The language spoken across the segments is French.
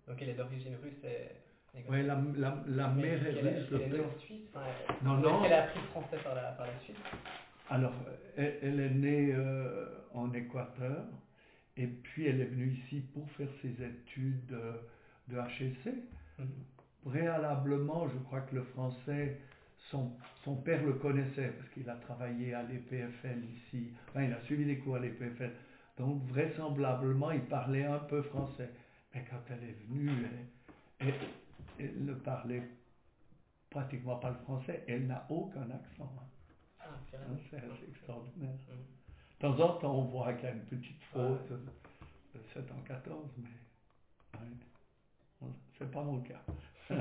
Donc elle est d'origine russe et Oui, la mère est russe. Elle est née en Suisse. Enfin, non. Est-ce qu'elle a appris le français par la suite? Alors, elle est née en Équateur et puis elle est venue ici pour faire ses études de HEC. Préalablement, je crois que le français, son père le connaissait parce qu'il a travaillé à l'EPFL ici. Enfin, il a suivi des cours à l'EPFL. Donc, vraisemblablement, il parlait un peu français. Mais quand elle est venue, elle ne parlait pratiquement pas le français. Elle n'a aucun accent. C'est assez extraordinaire. De temps en temps, on voit qu'il y a une petite faute de 7 en 14, mais c'est pas mon cas.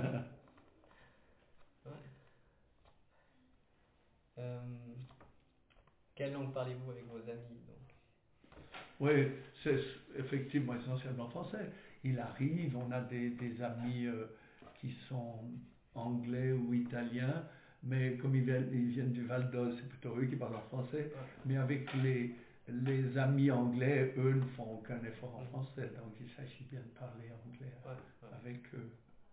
Quelle langue parlez-vous avec vos amis donc? Oui, c'est effectivement essentiellement français. Il arrive, on a des amis qui sont anglais ou italiens, mais comme ils viennent du Val d'Oise, c'est plutôt eux qui parlent en français. Mais avec les amis anglais, eux ne font aucun effort en français, donc il s'agit bien de parler anglais avec eux.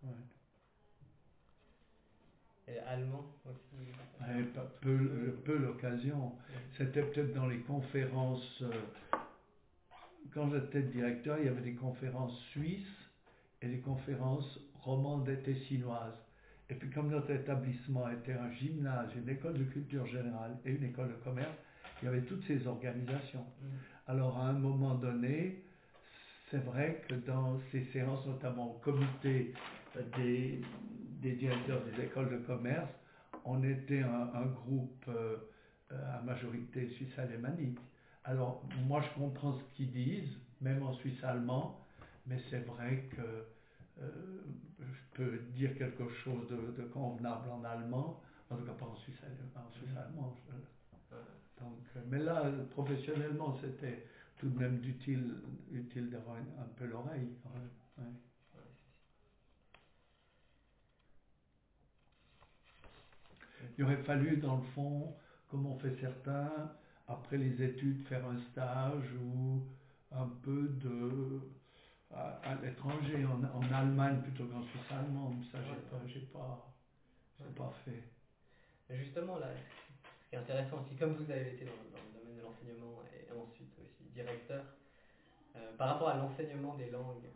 Et allemand aussi? Peu l'occasion. C'était peut-être dans les conférences. Quand j'étais directeur, il y avait des conférences suisses et des conférences romandes et tessinoises. Et puis comme notre établissement était un gymnase, une école de culture générale et une école de commerce, il y avait toutes ces organisations. Alors à un moment donné, c'est vrai que dans ces séances, notamment au comité des directeurs des écoles de commerce, on était un groupe à majorité suisse-alémanique. Alors, moi, je comprends ce qu'ils disent, même en suisse-allemand, mais c'est vrai que je peux dire quelque chose de convenable en allemand, en tout cas pas en suisse-allemand. Donc, mais là, professionnellement, c'était tout de même utile d'avoir un peu l'oreille. Il aurait fallu, dans le fond, comme on fait certains, après les études, faire un stage ou un peu à l'étranger, en Allemagne plutôt qu'en Suisse allemande. Ça, j'ai pas fait. Justement, là, ce qui est intéressant aussi, comme vous avez été dans le domaine de l'enseignement et ensuite aussi directeur, par rapport à l'enseignement des langues,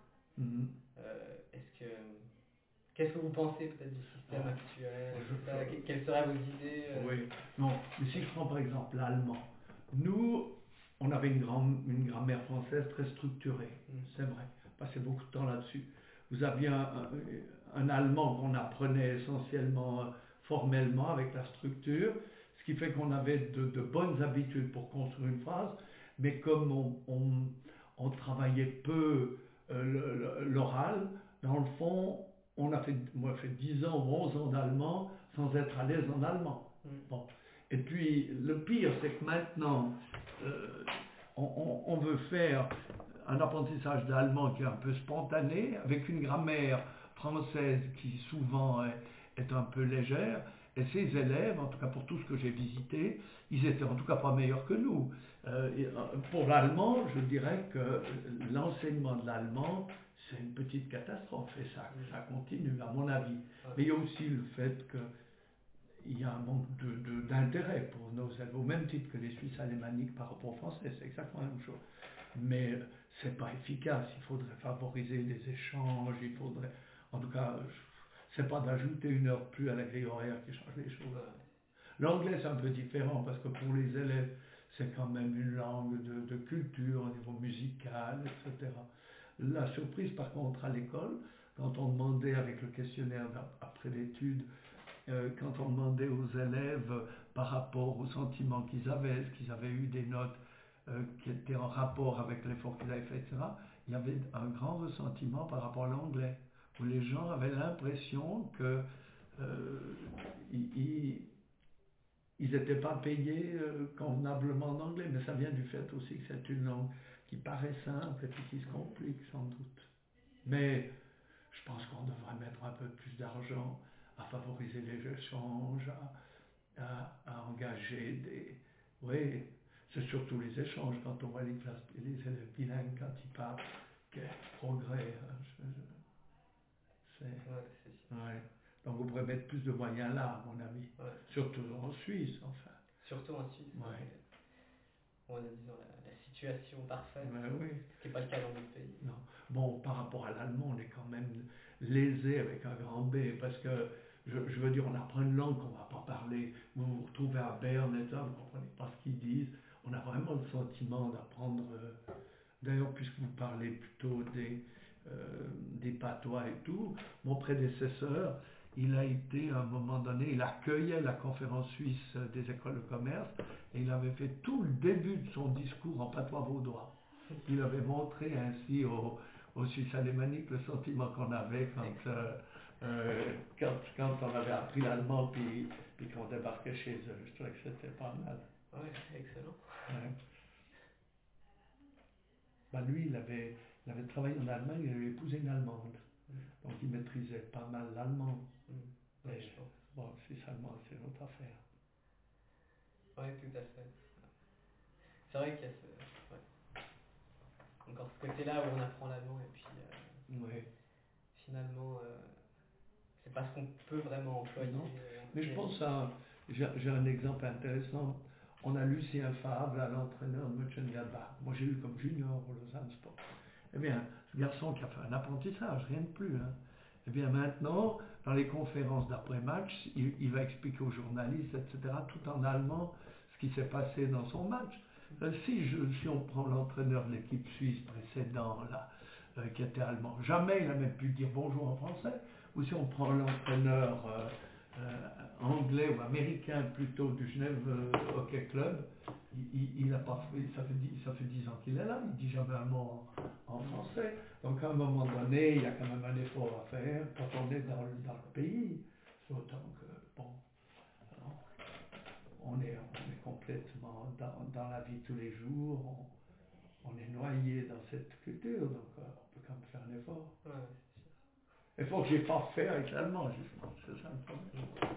qu'est-ce que vous pensez peut-être du système actuel? Quelles seraient vos idées? Oui, non, mais si je prends par exemple l'allemand, nous, on avait une grammaire française très structurée, c'est vrai, on passait beaucoup de temps là-dessus. Vous aviez un allemand qu'on apprenait essentiellement formellement avec la structure, ce qui fait qu'on avait de bonnes habitudes pour construire une phrase, mais comme on travaillait peu l'oral, dans le fond, moi j'ai fait 10 ans ou 11 ans d'allemand sans être à l'aise en allemand. Bon. Et puis le pire, c'est que maintenant, on veut faire un apprentissage d'allemand qui est un peu spontané, avec une grammaire française qui souvent est un peu légère, et ces élèves, en tout cas pour tout ce que j'ai visité, ils étaient en tout cas pas meilleurs que nous. Pour l'allemand, je dirais que l'enseignement de l'allemand, c'est une petite catastrophe, et ça continue, à mon avis. Mais il y a aussi le fait qu'il y a un manque d'intérêt pour nos élèves, au même titre que les Suisses alémaniques par rapport aux Français, c'est exactement la même chose. Mais c'est pas efficace, il faudrait favoriser les échanges, en tout cas, c'est pas d'ajouter une heure plus à la grille horaire qui change les choses. L'anglais, c'est un peu différent, parce que pour les élèves, c'est quand même une langue de culture au niveau musical, etc. La surprise, par contre, à l'école, quand on demandait avec le questionnaire après l'étude, quand on demandait aux élèves par rapport aux sentiments qu'ils avaient, est-ce qu'ils avaient eu des notes qui étaient en rapport avec l'effort qu'ils avaient fait, etc., il y avait un grand ressentiment par rapport à l'anglais, où les gens avaient l'impression que ils n'étaient pas payés convenablement en anglais, mais ça vient du fait aussi que c'est une langue qui paraît simple et puis qui se complique sans doute. Mais je pense qu'on devrait mettre un peu plus d'argent à favoriser les échanges, à engager des... Oui, c'est surtout les échanges quand on voit les élèves bilingues quand ils parlent, quel progrès. mettre plus de moyens là, à mon avis. Ouais. Surtout en Suisse, enfin. Surtout en Suisse. Ouais. On a, disons, la situation parfaite, Oui. ce qui n'est pas le cas dans d'autres pays. Non. Bon, par rapport à l'allemand, on est quand même lésé avec un grand B, parce que, je veux dire, on apprend une langue qu'on ne va pas parler. Vous vous retrouvez à Berne et ça, vous ne comprenez pas ce qu'ils disent. On a vraiment le sentiment d'apprendre. D'ailleurs, puisque vous parlez plutôt des patois et tout, mon prédécesseur, il a été à un moment donné, il accueillait la conférence suisse des écoles de commerce et il avait fait tout le début de son discours en patois vaudois. Il avait montré ainsi aux Suisses alémaniques le sentiment qu'on avait quand on avait appris l'allemand puis qu'on débarquait chez eux. Je trouvais que c'était pas mal. Oui, excellent. Ouais. Ben lui, il avait travaillé en Allemagne, il avait épousé une Allemande. Donc il maîtrisait pas mal l'allemand. Oui, je pense. Bon, suisse-allemand, c'est une autre affaire. Oui, tout à fait. C'est vrai qu'il y a encore ce côté-là où on apprend l'allemand et puis Oui. finalement, c'est pas ce qu'on peut vraiment employer. Non. Mais je pense à, j'ai un exemple intéressant. On a Lucien Favre, l'entraîneur de Mönchengladbach. Moi, j'ai eu comme junior au Lausanne Sport. Eh bien, ce garçon qui a fait un apprentissage, rien de plus. Hein. Eh bien, maintenant, dans les conférences d'après-match, il va expliquer aux journalistes, etc., tout en allemand, ce qui s'est passé dans son match. Si on prend l'entraîneur de l'équipe suisse précédent, là, qui était allemand, jamais il n'a même pu dire bonjour en français. Ou si on prend l'entraîneur anglais ou américain plutôt du Genève Hockey Club, il a pas fait, ça fait 10 ans qu'il est là, il dit jamais un mot en français. Donc à un moment donné, il y a quand même un effort à faire quand on est dans le pays. Autant que, bon, on est complètement dans la vie de tous les jours, on est noyé dans cette culture, donc on peut quand même faire un effort. Ouais, Effort que j'ai pas fait avec l'allemand, justement, c'est ça le problème.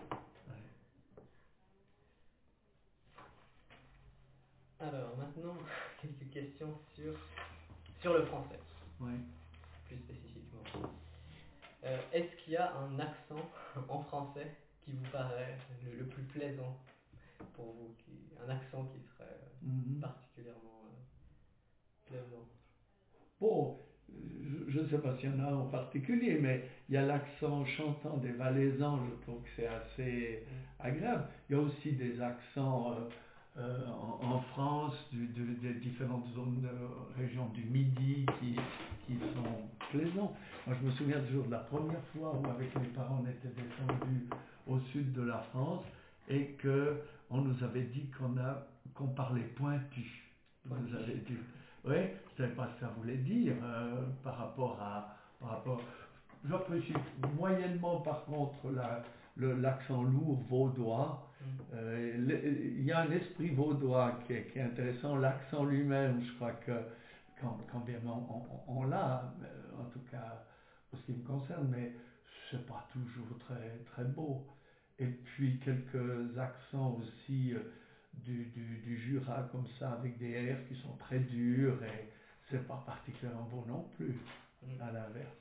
Alors maintenant, quelques questions sur le français, Oui. plus spécifiquement. Est-ce qu'il y a un accent en français qui vous paraît le plus plaisant pour vous, un accent qui serait particulièrement plaisant? Bon, je ne sais pas s'il y en a en particulier, mais il y a l'accent chantant des Valaisans, je trouve que c'est assez agréable. Il y a aussi des accents en France, des différentes zones, régions du Midi qui sont plaisants. Moi, je me souviens toujours de la première fois où, avec mes parents, on était descendus au sud de la France et qu'on nous avait dit qu'on parlait pointu. Vous nous avez dit. Oui, je ne savais pas ce que ça voulait dire par rapport. J'apprécie moyennement, par contre, l'accent lourd vaudois. Il y a un esprit vaudois qui est intéressant. L'accent lui-même, je crois que quand bien on l'a, en tout cas pour ce qui me concerne, mais c'est pas toujours très, très beau. Et puis quelques accents aussi du Jura comme ça, avec des R qui sont très durs et c'est pas particulièrement beau non plus, à l'inverse.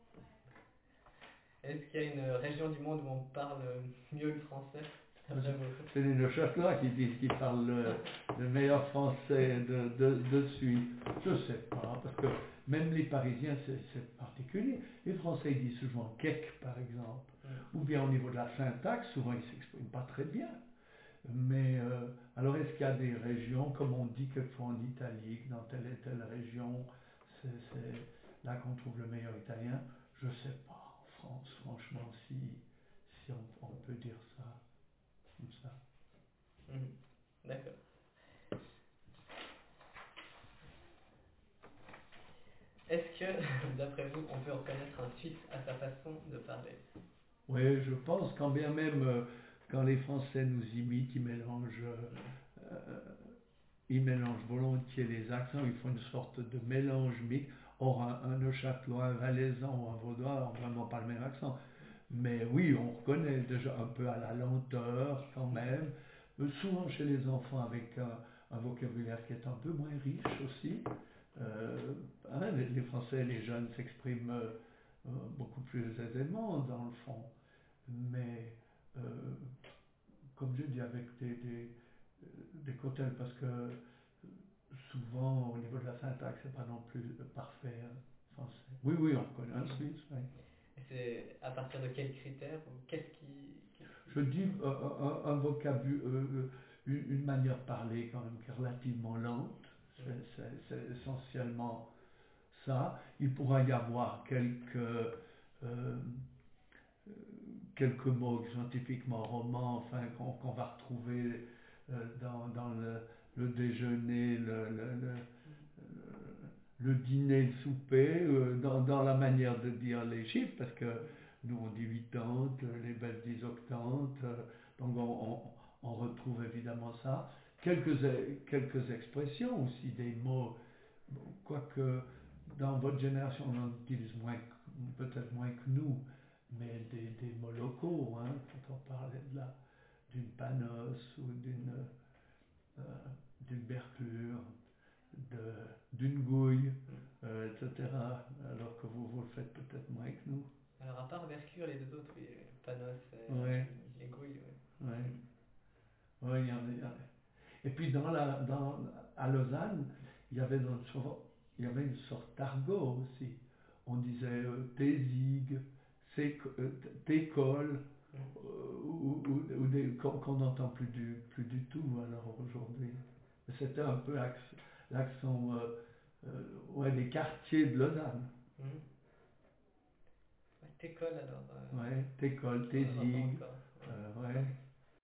Est-ce qu'il y a une région du monde où on parle mieux le français? C'est les Neuchâtelois qui disent qu'ils parlent le meilleur français de Suisse. Je sais pas, parce que même les Parisiens, c'est particulier. Les Français ils disent souvent kek, par exemple. Ou bien au niveau de la syntaxe, souvent ils s'expriment pas très bien. Mais alors est-ce qu'il y a des régions, comme on dit quelquefois en Italie, que dans telle et telle région, c'est là qu'on trouve le meilleur italien? Je sais pas. En France, franchement, si on peut dire ça. Comme ça. D'accord. Est-ce que, d'après vous, on peut reconnaître un Suisse à sa façon de parler? Oui, je pense quand bien même quand les Français nous imitent, ils mélangent volontiers les accents, ils font une sorte de mélange mixte. Or, un Neuchâtelois, un Valaisan ou un Vaudois n'ont vraiment pas le même accent. Mais oui, on reconnaît déjà un peu à la lenteur quand même. Souvent chez les enfants avec un vocabulaire qui est un peu moins riche aussi. Les Français, les jeunes s'expriment beaucoup plus aisément dans le fond. mais comme je dis, avec des cotels, parce que souvent, au niveau de la syntaxe, c'est pas non plus parfait français. Oui, oui, on connaît un Suisse, oui. C'est à partir de quels critères ou qu'est-ce qui... Je dis un vocabulaire, une manière de parler quand même qui est relativement lente. C'est essentiellement ça. Il pourra y avoir quelques mots qui sont typiquement romans, enfin, qu'on va retrouver dans le déjeuner, le dîner, le souper, dans la manière de dire les chiffres, parce que nous on dit huitante, les Belges disent octante, donc on retrouve évidemment ça. Quelques expressions aussi, des mots, quoique dans votre génération on en utilise peut-être moins que nous, mais des mots locaux, hein, quand on parlait d'une panos ou d'une berclure, d'une gouille, etc. Alors que vous le faites peut-être moins que nous. Alors à part Berclure, les deux autres, oui, Panos et Ouais. les Gouilles, oui. Ouais. Ouais, il y en a. Et puis à Lausanne, il y avait une sorte d'argot aussi. On disait tésig, técole, qu'on n'entend plus du tout alors aujourd'hui. C'était un peu l'accent des quartiers de Lausanne. Técole alors. Ouais, técole, tésig. Ouais.